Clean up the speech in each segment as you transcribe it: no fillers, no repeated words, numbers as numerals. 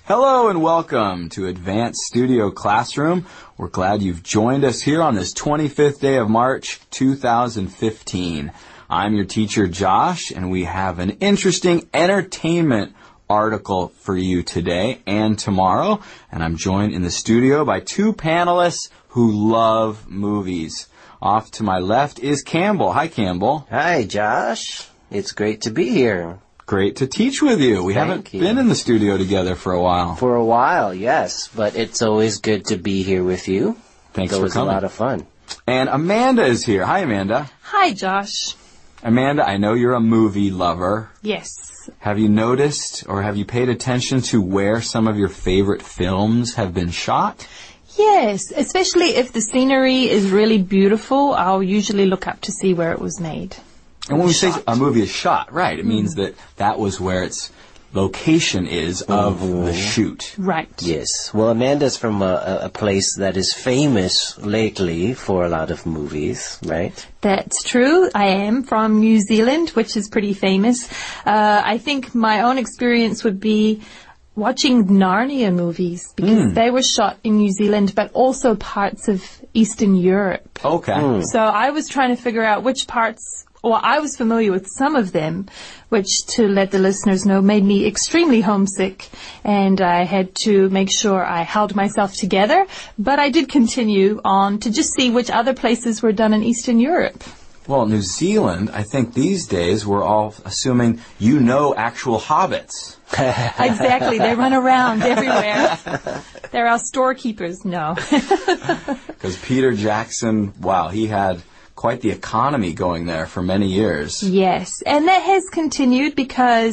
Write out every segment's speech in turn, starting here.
Hello and welcome to Advanced Studio Classroom. We're glad you've joined us here on this 25th day of March, 2015. I'm your teacher, Josh, and we have an interesting entertainment article for you today and tomorrow. And I'm joined in the studio by two panelists who love movies. Off to my left is Campbell. Hi, Campbell. Hi, Josh. It's great to be here. Great to teach with you. We haven't been in the studio together for a while. For a while, yes, but it's always good to be here with you. Thanks for coming. It was a lot of fun. And Amanda is here. Hi, Amanda. Hi, Josh. Amanda, I know you're a movie lover. Yes. Have you noticed or have you paid attention to where some of your favorite films have been shot? Yes, especially if the scenery is really beautiful, I'll usually look up to see where it was made. And when we say a movie is shot, right, it means that was where its location is of the shoot. Right. Yes. Well, Amanda's from a place that is famous lately for a lot of movies, right? That's true. I am from New Zealand, which is pretty famous. I think my own experience would be watching Narnia movies because they were shot in New Zealand, but also parts of Eastern Europe. Okay. So I was trying to figure out which parts. Well, I was familiar with some of them, which, to let the listeners know, made me extremely homesick, and I had to make sure I held myself together. But I did continue on to just see which other places were done in Eastern Europe. Well, New Zealand, I think these days we're all assuming you know actual hobbits. Exactly. They run around everywhere. They're our storekeepers. No. Because Peter Jackson, wow, he had quite the economy going there for many years. Yes, and that has continued because,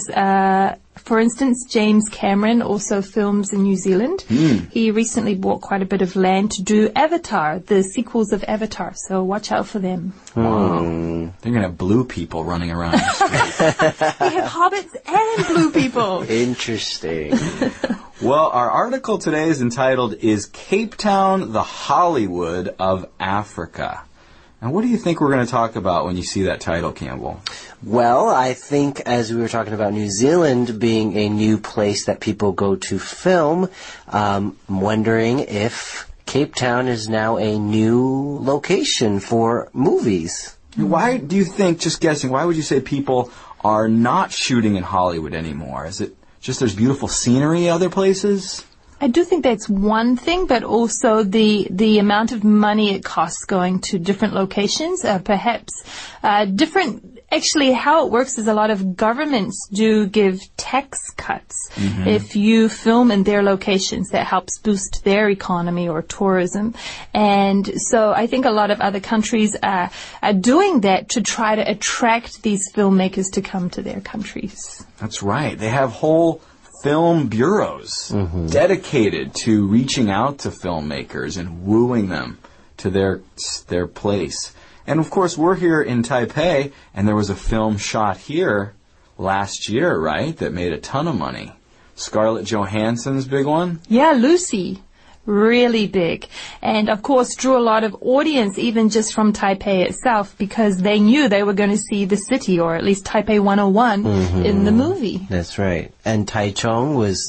for instance, James Cameron also films in New Zealand. He recently bought quite a bit of land to do Avatar, the sequels of Avatar, so watch out for them. Wow. They're going to have blue people running around the street. We have hobbits and blue people. Interesting. Well, our article today is entitled, Is Cape Town the Hollywood of Africa? And what do you think we're going to talk about when you see that title, Campbell? Well, I think as we were talking about New Zealand being a new place that people go to film, I'm wondering if Cape Town is now a new location for movies. Why do you think, just guessing, why would you say people are not shooting in Hollywood anymore? Is it just there's beautiful scenery other places? I do think that's one thing, but also the amount of money it costs going to different locations, perhaps different. Actually, how it works is a lot of governments do give tax cuts if you film in their locations. That helps boost their economy or tourism. And so I think a lot of other countries are doing that to try to attract these filmmakers to come to their countries. That's right. They have whole film bureaus dedicated to reaching out to filmmakers and wooing them to their place. And of course, we're here in Taipei, and there was a film shot here last year, right, that made a ton of money. Scarlett Johansson's big one? Yeah, Lucy. Really big. And of course drew a lot of audience even just from Taipei itself because they knew they were going to see the city, or at least Taipei 101 in the movie. That's right. And Taichung was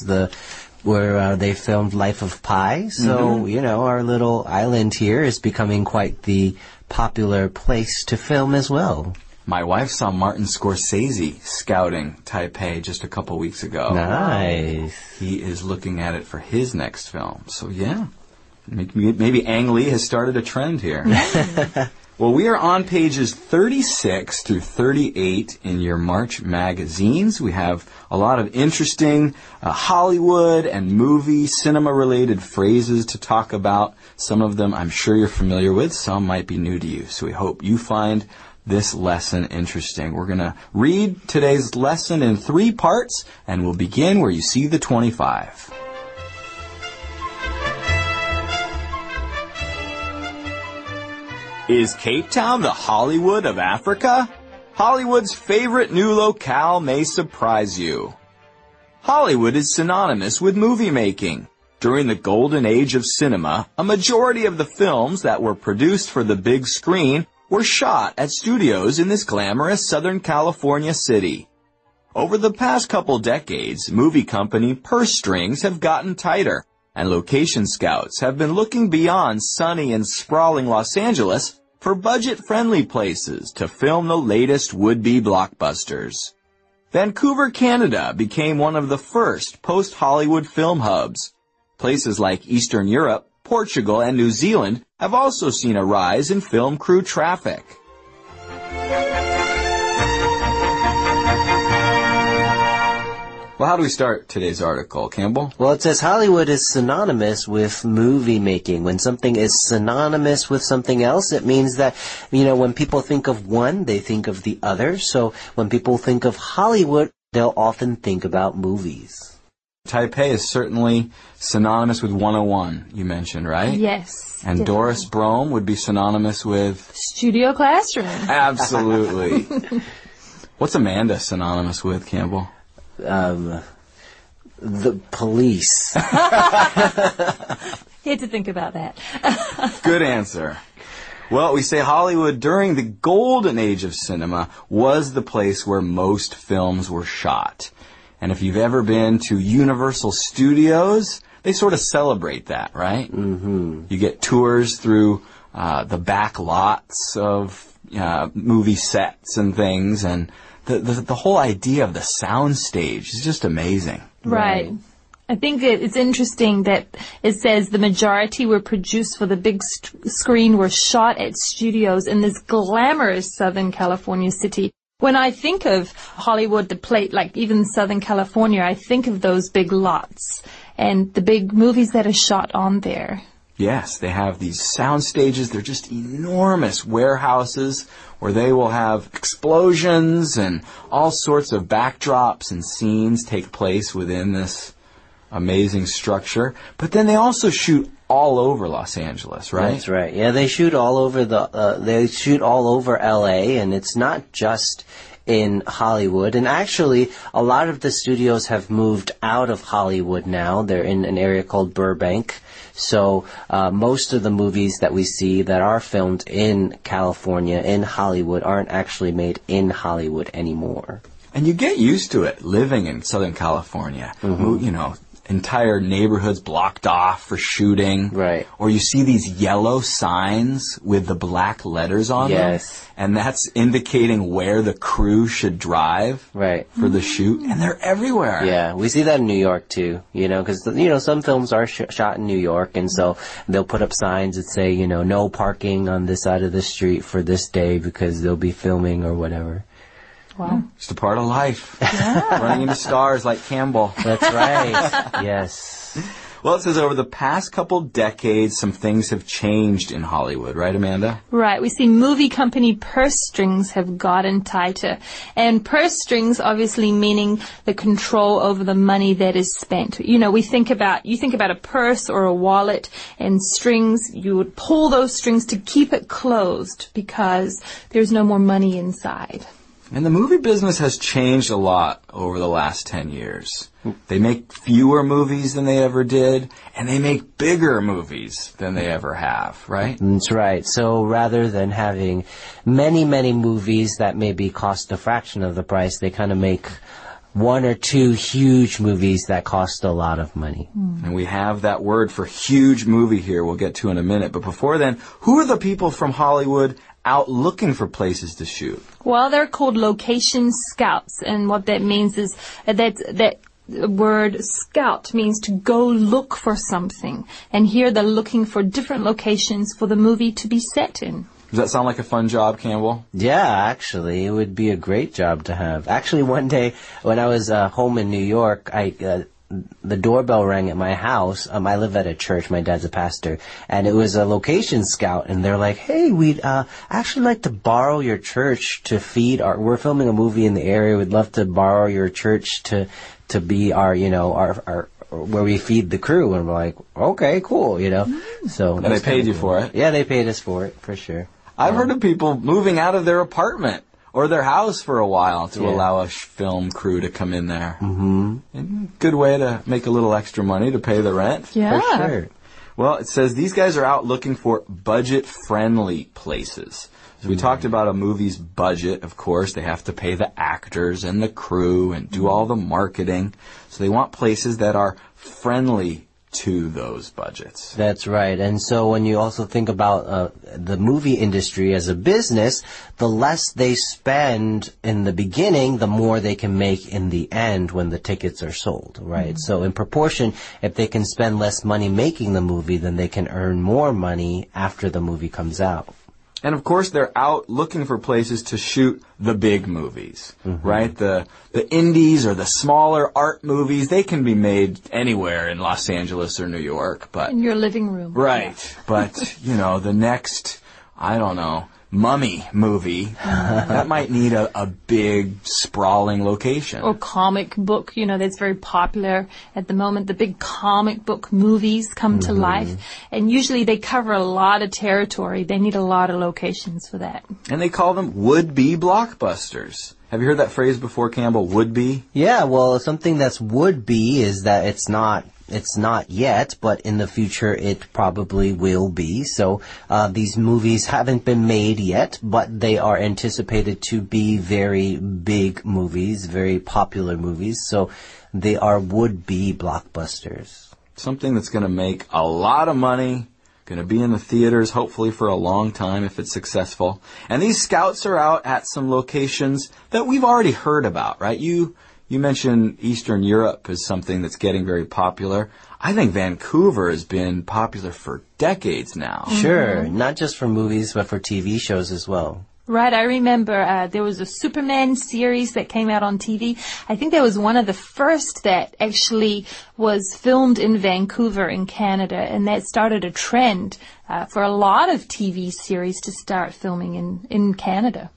where they filmed Life of Pi. So, you know, our little island here is becoming quite the popular place to film as well. My wife saw Martin Scorsese scouting Taipei just a couple weeks ago. Nice. He is looking at it for his next film. So, yeah, maybe Ang Lee has started a trend here. Well, we are on pages 36 through 38 in your March magazines. We have a lot of interesting Hollywood and movie, cinema-related phrases to talk about. Some of them I'm sure you're familiar with. Some might be new to you. So we hope you find this lesson interesting. We're going to read today's lesson in 3 parts, and we'll begin where you see the 25. Is Cape Town the Hollywood of Africa? Hollywood's favorite new locale may surprise you. Hollywood is synonymous with movie making. During the golden age of cinema, a majority of the films that were produced for the big screen were shot at studios in this glamorous Southern California city. Over the past couple decades, movie company purse strings have gotten tighter, and location scouts have been looking beyond sunny and sprawling Los Angeles for budget-friendly places to film the latest would-be blockbusters. Vancouver, Canada became one of the first post-Hollywood film hubs. Places like Eastern Europe, Portugal, and New Zealand have also seen a rise in film crew traffic. Well, how do we start today's article, Campbell? Well, it says Hollywood is synonymous with movie making. When something is synonymous with something else, it means that, when people think of one, they think of the other. So when people think of Hollywood, they'll often think about movies. Taipei is certainly synonymous with 101, you mentioned, right? Yes. And definitely. Doris Brome would be synonymous with... Studio classroom. Absolutely. What's Amanda synonymous with, Campbell? The police. Had to think about that. Good answer. Well, we say Hollywood during the golden age of cinema was the place where most films were shot. And if you've ever been to Universal Studios, they sort of celebrate that, right? Mm-hmm. You get tours through the back lots of movie sets and things, and the whole idea of the sound stage is just amazing. Right. I think it's interesting that it says the majority were produced for the big screen were shot at studios in this glamorous Southern California city. When I think of Hollywood, like even Southern California, I think of those big lots and the big movies that are shot on there. Yes, they have these sound stages. They're just enormous warehouses where they will have explosions and all sorts of backdrops and scenes take place within this amazing structure. But then they also shoot all over Los Angeles, right? That's right. Yeah, they shoot all over LA, and it's not just in Hollywood. And actually, a lot of the studios have moved out of Hollywood now. They're in an area called Burbank. So most of the movies that we see that are filmed in California, in Hollywood, aren't actually made in Hollywood anymore. And you get used to it living in Southern California. Mm-hmm. Entire neighborhoods blocked off for shooting. Right. Or you see these yellow signs with the black letters on them. And that's indicating where the crew should drive for the shoot. And they're everywhere. Yeah, we see that in New York too, because, some films are shot in New York, and so they'll put up signs that say, no parking on this side of the street for this day because they'll be filming or whatever. Wow. Just a part of life. Yeah. Running into stars like Campbell. That's right. Yes. Well, it says over the past couple decades, some things have changed in Hollywood, right, Amanda? Right. We see movie company purse strings have gotten tighter. And purse strings obviously meaning the control over the money that is spent. You think about a purse or a wallet and strings. You would pull those strings to keep it closed because there's no more money inside. And the movie business has changed a lot over the last 10 years. They make fewer movies than they ever did, and they make bigger movies than they ever have, right? That's right. So rather than having many, many movies that maybe cost a fraction of the price, they kind of make one or two huge movies that cost a lot of money. And we have that word for huge movie here we'll get to in a minute. But before then, who are the people from Hollywood out looking for places to shoot? Well, they're called location scouts, and what that means is that word scout means to go look for something. And here they're looking for different locations for the movie to be set in. Does that sound like a fun job, Campbell? Yeah, actually, it would be a great job to have. Actually, one day when I was home in New York, the doorbell rang at my house. I live at a church. My dad's a pastor. And it was a location scout. And they're like, hey, we'd actually like to borrow your church to feed we're filming a movie in the area. We'd love to borrow your church to be our where we feed the crew. And we're like, okay, cool, So. And they paid you for it? Yeah, they paid us for it, for sure. I've heard of people moving out of their apartment or their house for a while to allow a film crew to come in there. Mm-hmm. And good way to make a little extra money to pay the rent. Yeah. For sure. Well, it says these guys are out looking for budget-friendly places. So we talked about a movie's budget, of course. They have to pay the actors and the crew and do all the marketing. So they want places that are friendly to those budgets. That's right. And so when you also think about the movie industry as a business, the less they spend in the beginning, the more they can make in the end when the tickets are sold, right? Mm-hmm. So in proportion, if they can spend less money making the movie, then they can earn more money after the movie comes out. And of course, they're out looking for places to shoot the big movies, right? The indies or the smaller art movies, they can be made anywhere in Los Angeles or New York, but in your living room. Right. Yeah. But, you know, the next, I don't know, Mummy movie, that might need a big, sprawling location. Or comic book, you know, that's very popular at the moment. The big comic book movies come to life. And usually they cover a lot of territory. They need a lot of locations for that. And they call them would-be blockbusters. Have you heard that phrase before, Campbell? Would-be? Yeah, well, something that's would-be is that it's not yet, but in the future it probably will be. So these movies haven't been made yet, but they are anticipated to be very big movies, very popular movies. So they are would-be blockbusters. Something that's going to make a lot of money, going to be in the theaters hopefully for a long time if it's successful. And these scouts are out at some locations that we've already heard about, right? You mentioned Eastern Europe as something that's getting very popular. I think Vancouver has been popular for decades now. Sure, not just for movies, but for TV shows as well. Right, I remember there was a Superman series that came out on TV. I think that was one of the first that actually was filmed in Vancouver in Canada, and that started a trend for a lot of TV series to start filming in Canada.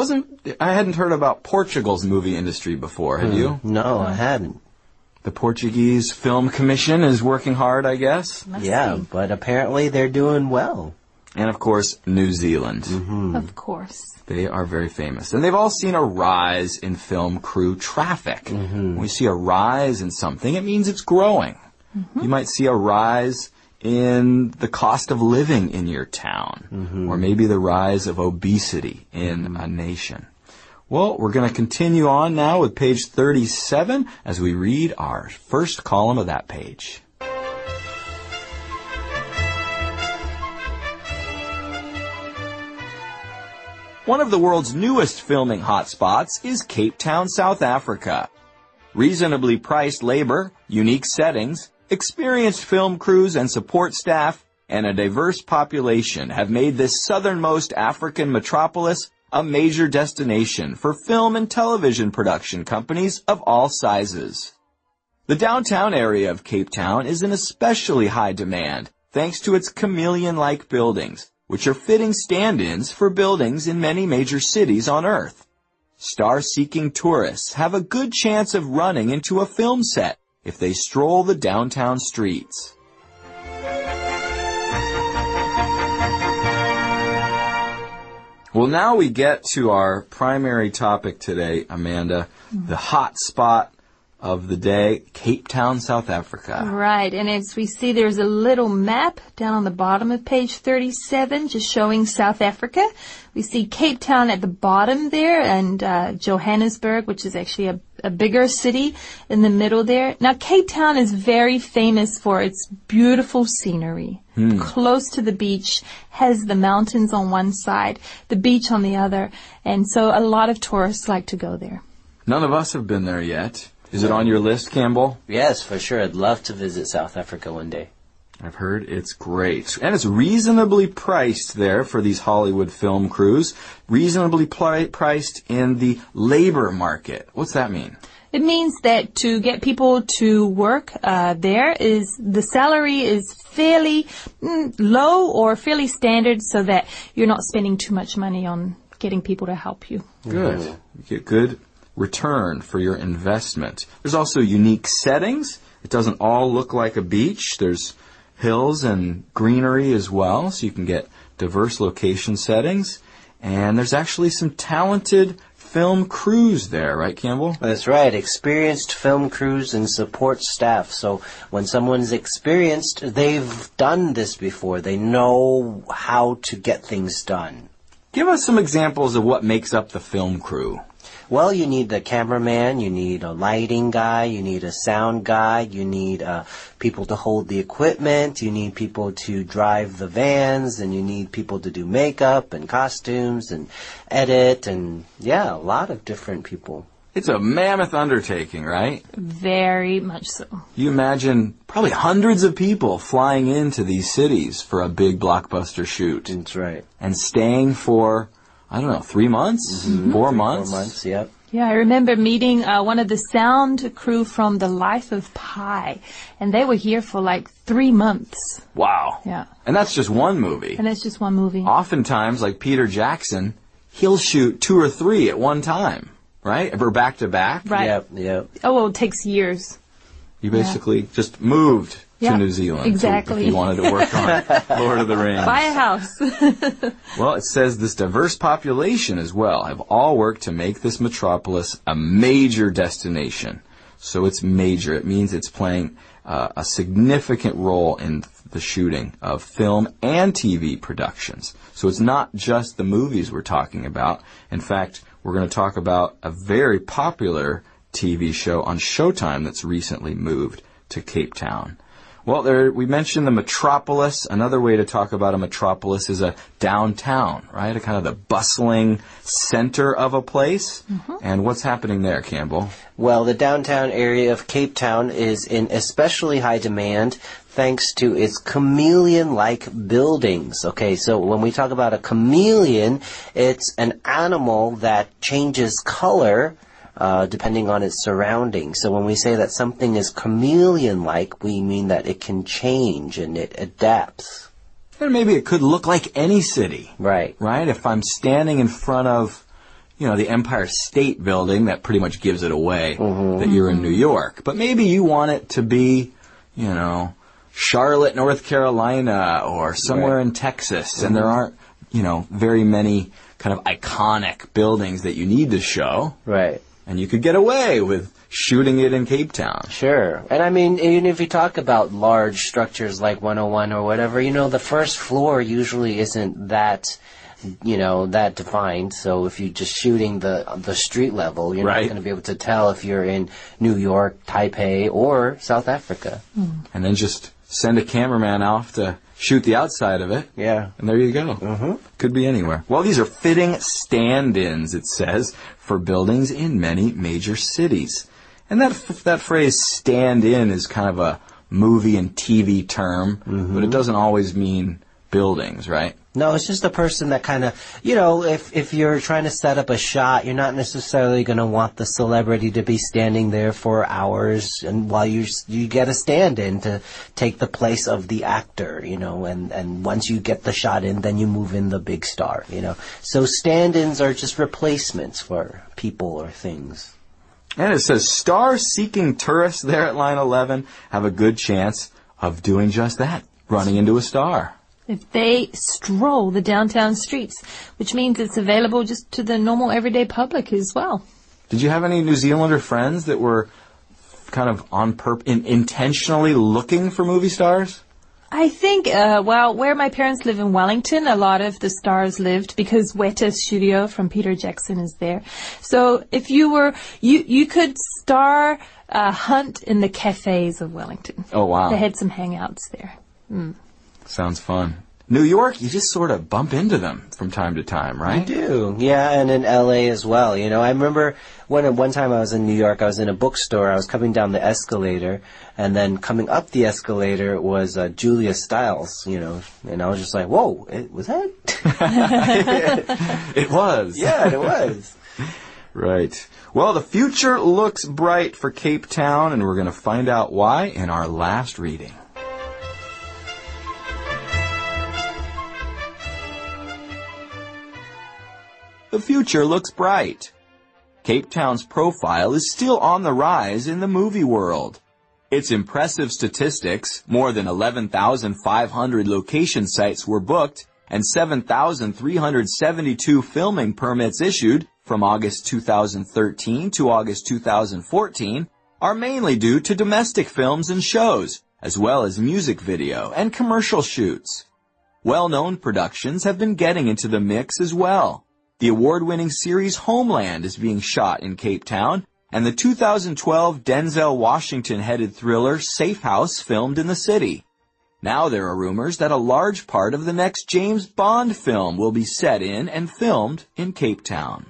I hadn't heard about Portugal's movie industry before. Had you? No, I hadn't. The Portuguese Film Commission is working hard, I guess. Yeah, but apparently they're doing well. And of course, New Zealand. Of course. They are very famous. And they've all seen a rise in film crew traffic. When we see a rise in something, it means it's growing. You might see a rise in the cost of living in your town, or maybe the rise of obesity in a nation. Well, we're going to continue on now with page 37 as we read our first column of that page. One of the world's newest filming hotspots is Cape Town, South Africa. Reasonably priced labor, unique settings, experienced film crews and support staff, and a diverse population have made this southernmost African metropolis a major destination for film and television production companies of all sizes. The downtown area of Cape Town is in especially high demand thanks to its chameleon-like buildings, which are fitting stand-ins for buildings in many major cities on Earth. Star-seeking tourists have a good chance of running into a film set if they stroll the downtown streets. Well, now we get to our primary topic today, Amanda, the hot spot of the day, Cape Town, South Africa. Right, and as we see, there's a little map down on the bottom of page 37 just showing South Africa. We see Cape Town at the bottom there, and Johannesburg, which is actually a bigger city, in the middle there. Now, Cape Town is very famous for its beautiful scenery. Close to the beach, has the mountains on one side, the beach on the other, and so a lot of tourists like to go there. None of us have been there yet. Is it on your list, Campbell? Yes, for sure. I'd love to visit South Africa one day. I've heard it's great. And it's reasonably priced there for these Hollywood film crews. Reasonably priced in the labor market. What's that mean? It means that to get people to work there, the salary is fairly low or fairly standard so that you're not spending too much money on getting people to help you. Good. You get good return for your investment. There's also unique settings. It doesn't all look like a beach. There's hills and greenery as well, so you can get diverse location settings. And there's actually some talented film crews there, right, Campbell? That's right. Experienced film crews and support staff. So when someone's experienced, they've done this before. They know how to get things done. Give us some examples of what makes up the film crew. Well, you need the cameraman, you need a lighting guy, you need a sound guy, you need people to hold the equipment, you need people to drive the vans, and you need people to do makeup and costumes and edit, and yeah, a lot of different people. It's a mammoth undertaking, right? Very much so. You imagine probably hundreds of people flying into these cities for a big blockbuster shoot. That's right. And staying for, I don't know, 3 months? 4 months? 4 months, yep. Yeah, I remember meeting one of the sound crew from The Life of Pi, and they were here for like 3 months. Wow. Yeah. And that's just one movie. And that's just one movie. Oftentimes, like Peter Jackson, he'll shoot 2 or 3 at one time, right? Or back to back. Right. Yep. Oh, well, it takes years. You basically just moved to Yeah, New Zealand. exactly. If you wanted to work on Lord of the Rings. Buy a house. Well, it says this diverse population as well have all worked to make this metropolis a major destination. So it's major. It means it's playing a significant role in the shooting of film and TV productions. So it's not just the movies we're talking about. In fact, we're going to talk about a very popular TV show on Showtime that's recently moved to Cape Town. Well, we mentioned the metropolis. Another way to talk about a metropolis is a downtown, right? A kind of the bustling center of a place. And what's happening there, Campbell? Well, the downtown area of Cape Town is in especially high demand thanks to its chameleon-like buildings. Okay, so when we talk about a chameleon, it's an animal that changes color depending on its surroundings. So when we say that something is chameleon-like, we mean that it can change and it adapts. And maybe it could look like any city. Right. Right? If I'm standing in front of, the Empire State Building, that pretty much gives it away that you're in New York. But maybe you want it to be, Charlotte, North Carolina, or somewhere in Texas, and there aren't, very many kind of iconic buildings that you need to show. Right. And you could get away with shooting it in Cape Town. Sure. And I mean, even if you talk about large structures like 101 or whatever, the first floor usually isn't that, that defined. So if you're just shooting the street level, you're not going to be able to tell if you're in New York, Taipei, or South Africa. And then just send a cameraman off to shoot the outside of it. Yeah. And there you go. Could be anywhere. Well, these are fitting stand-ins, it says, for buildings in many major cities. And that phrase stand-in is kind of a movie and TV term, but it doesn't always mean buildings, right? No, it's just a person that kind of, if you're trying to set up a shot, you're not necessarily going to want the celebrity to be standing there for hours and while you get a stand-in to take the place of the actor, and once you get the shot in, then you move in the big star, So stand-ins are just replacements for people or things. And it says star-seeking tourists there at line 11 have a good chance of doing just that, running into a star. If they stroll the downtown streets, which means it's available just to the normal everyday public as well. Did you have any New Zealander friends that were kind of intentionally looking for movie stars? I think, where my parents live in Wellington, a lot of the stars lived because Weta's studio from Peter Jackson is there. So if you could star hunt in the cafes of Wellington. Oh, wow. They had some hangouts there. Sounds fun. New York, you just sort of bump into them from time to time, right? You do. Yeah, and in L.A. as well. I remember one time I was in New York, I was in a bookstore, I was coming down the escalator, and then coming up the escalator was Julia Stiles, and I was just like, whoa, was that? It was. Yeah, it was. Right. Well, the future looks bright for Cape Town, and we're going to find out why in our last reading. The future looks bright. Cape Town's profile is still on the rise in the movie world. Its impressive statistics, more than 11,500 location sites were booked and 7,372 filming permits issued from August 2013 to August 2014, are mainly due to domestic films and shows, as well as music video and commercial shoots. Well-known productions have been getting into the mix as well. The award-winning series Homeland is being shot in Cape Town, and the 2012 Denzel Washington-headed thriller Safe House filmed in the city. Now there are rumors that a large part of the next James Bond film will be set in and filmed in Cape Town.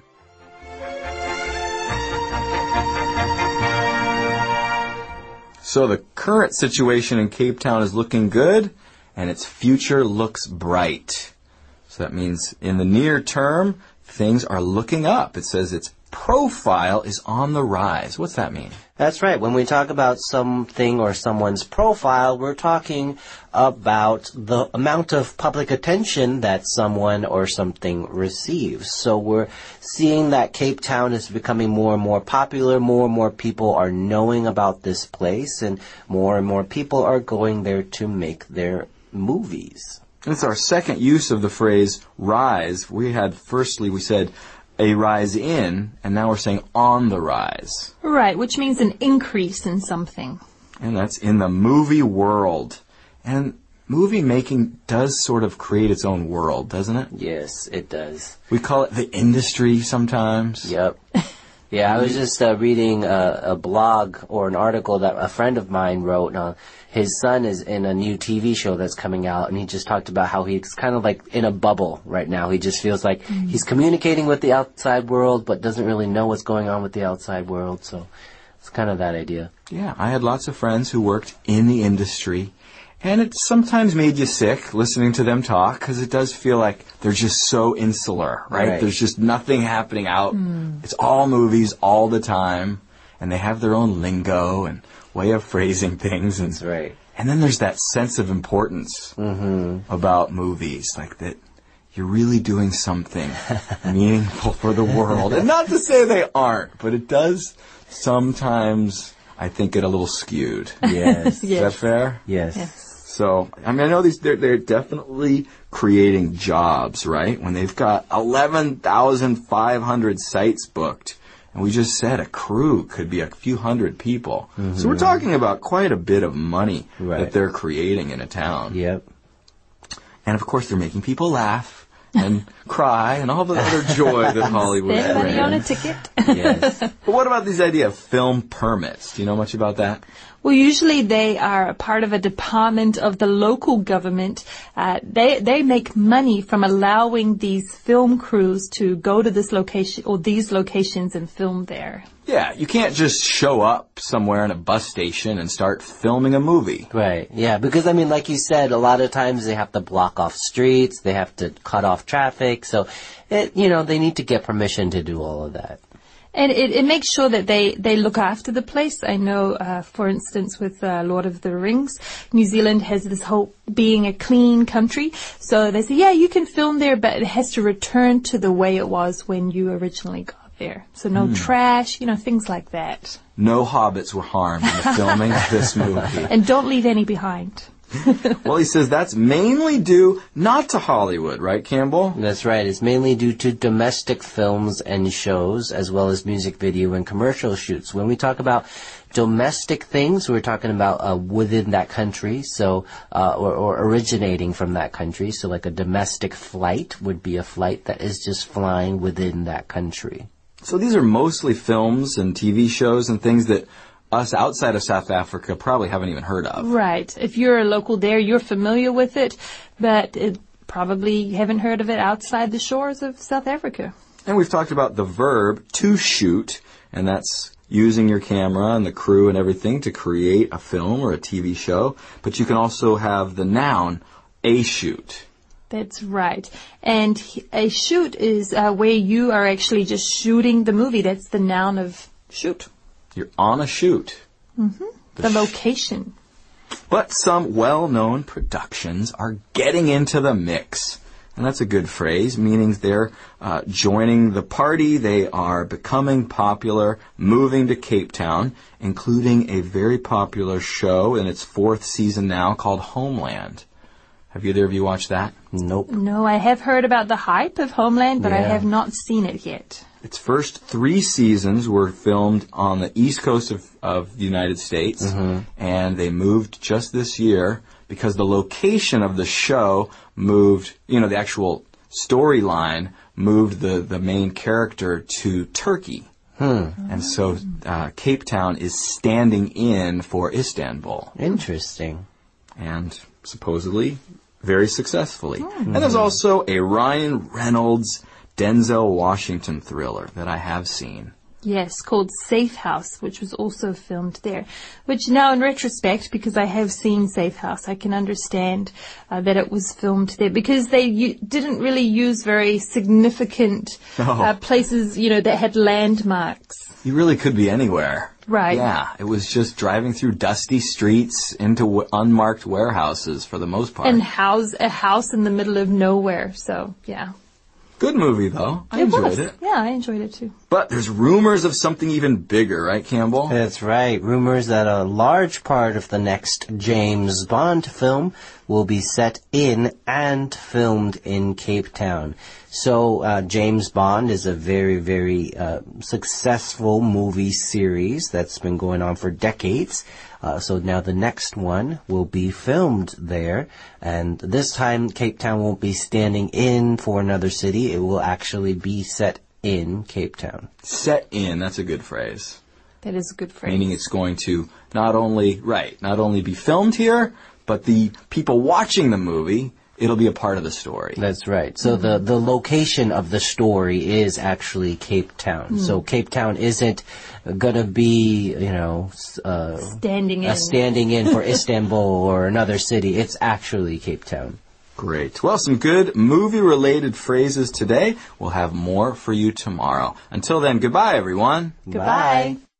So the current situation in Cape Town is looking good, and its future looks bright. So that means in the near term, things are looking up. It says its profile is on the rise. What's that mean? That's right. When we talk about something or someone's profile, we're talking about the amount of public attention that someone or something receives. So we're seeing that Cape Town is becoming more and more popular. More and more people are knowing about this place, and more people are going there to make their movies. It's our second use of the phrase rise. We said a rise in, and now we're saying on the rise. Right, which means an increase in something. And that's in the movie world. And movie making does sort of create its own world, doesn't it? Yes, it does. We call it the industry sometimes. Yep. Yeah, I was just reading a blog or an article that a friend of mine wrote. His son is in a new TV show that's coming out, and he just talked about how he's kind of like in a bubble right now. He just feels like he's communicating with the outside world, but doesn't really know what's going on with the outside world. So it's kind of that idea. Yeah, I had lots of friends who worked in the industry, and it sometimes made you sick listening to them talk, because it does feel like they're just so insular, right? There's just nothing happening out. It's all movies all the time, and they have their own lingo and way of phrasing things. And, That's right. And then there's that sense of importance about movies, like that you're really doing something meaningful for the world. And not to say they aren't, but it does sometimes, I think, get a little skewed. Yes. Is that fair? Yes. So, I mean, I know they're definitely creating jobs, right? When they've got 11,500 sites booked, and we just said a crew could be a few hundred people. So we're talking about quite a bit of money that they're creating in a town. Yep. And, of course, they're making people laugh and cry and all the other joy that Hollywood Spend money on a brings. ticket. Yes. But what about this idea of film permits? Do you know much about that? Well, usually they are a part of a department of the local government. They make money from allowing these film crews to go to this location or these locations and film there. Yeah, you can't just show up somewhere in a bus station and start filming a movie. Right. Yeah, because I mean, like you said, a lot of times they have to block off streets, they have to cut off traffic, so they need to get permission to do all of that. And it makes sure that they look after the place. I know, for instance, with Lord of the Rings, New Zealand has this whole being a clean country. So they say, yeah, you can film there, but it has to return to the way it was when you originally got there. So no trash, things like that. No hobbits were harmed in the filming of this movie. And don't leave any behind. Well, he says that's mainly due not to Hollywood, right, Campbell? That's right. It's mainly due to domestic films and shows, as well as music video and commercial shoots. When we talk about domestic things, we're talking about within that country, so or originating from that country. So like a domestic flight would be a flight that is just flying within that country. So these are mostly films and TV shows and things that us outside of South Africa probably haven't even heard of. Right. If you're a local there, you're familiar with it, but probably haven't heard of it outside the shores of South Africa. And we've talked about the verb to shoot, and that's using your camera and the crew and everything to create a film or a TV show. But you can also have the noun, a shoot. That's right. And a shoot is where you are actually just shooting the movie. That's the noun of shoot. You're on a shoot. Mm-hmm. The location. But some well-known productions are getting into the mix. And that's a good phrase, meaning they're joining the party, they are becoming popular, moving to Cape Town, including a very popular show in its 4th season now called Homeland. Have either of you watched that? Nope. No, I have heard about the hype of Homeland, but I have not seen it yet. Its first 3 seasons were filmed on the east coast of the United States, and they moved just this year because the location of the show moved, the actual storyline moved the main character to Turkey. And so Cape Town is standing in for Istanbul. Interesting. And supposedly very successfully. And there's also a Ryan Reynolds, Denzel Washington thriller that I have seen. Yes, called Safe House, which was also filmed there. Which now, in retrospect, because I have seen Safe House, I can understand that it was filmed there because they didn't really use very significant places, that had landmarks. You really could be anywhere. Right. Yeah, it was just driving through dusty streets into unmarked warehouses for the most part. And a house in the middle of nowhere. So, yeah. Good movie, though. I enjoyed it. Yeah, I enjoyed it too. But there's rumors of something even bigger, right, Campbell? That's right. Rumors that a large part of the next James Bond film will be set in and filmed in Cape Town. So James Bond is a very, very successful movie series that's been going on for decades. So now the next one will be filmed there. And this time Cape Town won't be standing in for another city. It will actually be set in Cape Town. Set in, that's a good phrase. That is a good phrase. Meaning it's going to not only be filmed here, but the people watching the movie, it'll be a part of the story. That's right. So the location of the story is actually Cape Town. So Cape Town isn't going to be, standing in for Istanbul or another city. It's actually Cape Town. Great. Well, some good movie-related phrases today. We'll have more for you tomorrow. Until then, goodbye, everyone. Goodbye.